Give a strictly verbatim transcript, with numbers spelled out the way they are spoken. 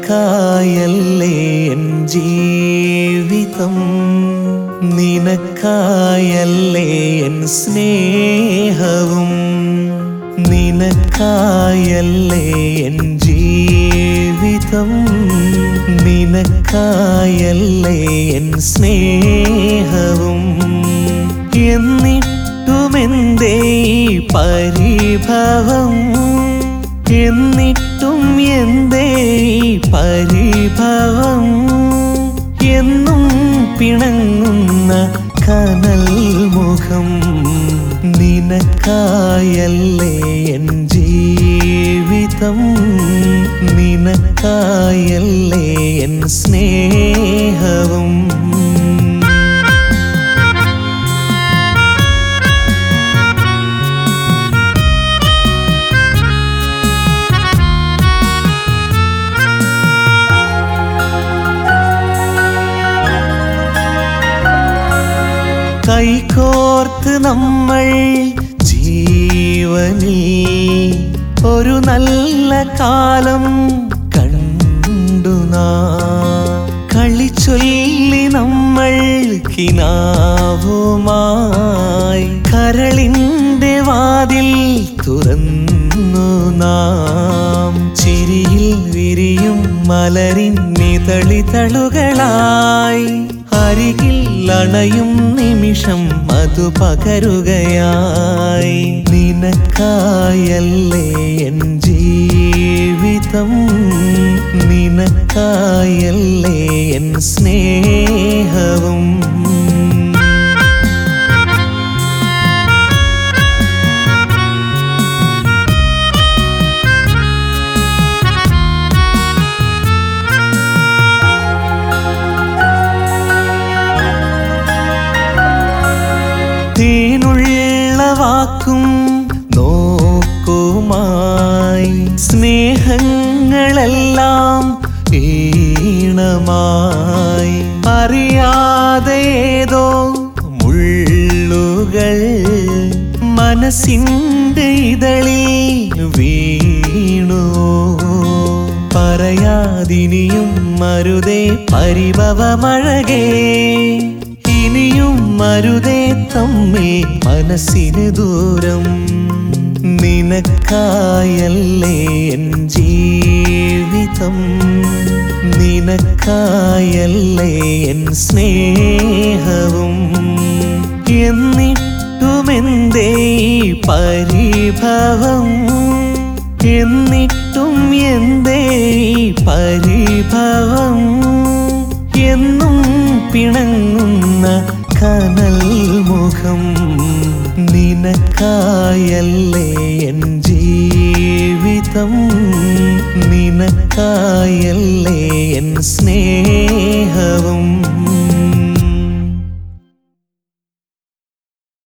നിനക്കായല്ലേ N ജീവിതം, നിനക്കായല്ലേ N സ്നേഹവും, നിനക്കായല്ലേ N ജീവിതം, നിനക്കായല്ലേ എൻ സ്നേഹവും. എന്നിട്ടുമെന്തേ പരിഭവം, എന്നിട്ടും എന്തേ പരിഭവം, എന്നും പിണങ്ങുന്ന കനൽ മുഖം. നിനക്കായല്ലേ എൻ ജീവിതം, നിനക്കായല്ലേ എൻ സ്നേഹവും. കൈകോർത്ത് നമ്മൾ ജീവനിൽ ഒരു നല്ല കാലം കണ്ടു നാം. കളിച്ചൊല്ലി നമ്മൾ കിനാവുമായി കരളിൻ്റെ വാതിൽ തുറന്നു നാം. ചിരിയിൽ വിരിയും മലരിൻ നിതളിതളുകളായി അരികിൽ അണയും നിമിഷം മധു പകരുകയായി. നിനക്കായല്ലേ എൻ ജീവിതം, നിനക്കായല്ലേ എൻ സ്നേഹവും. തേനുള്ള വാക്കും നോക്കുമായി സ്നേഹങ്ങളെല്ലാം ഈണമായി. അറിയാതെ ഏതോ മുള്ളുകൾ മനസ്സിൻ്റെ ഇതളിൽ വീണു. പറയാതിനിയും മരുതേ പരിഭവമഴകേ, ഇനിയും മരുതേ തമ്മിൽ മനസ്സിന് ദൂരം. നിനക്കായല്ലേ എൻ ജീവിതം, നിനക്കായല്ലേ എൻ സ്നേഹവും. എന്നിട്ടുമെന്തേ പരിഭവം, എന്നിട്ടും എന്തേ പരിഭവം, എന്നും പിണങ്ങുന്ന കനൽ മുഖം. നിനക്കായല്ലേ എൻ ജീവിതം, നിനക്കായല്ലേ എൻ സ്നേഹം.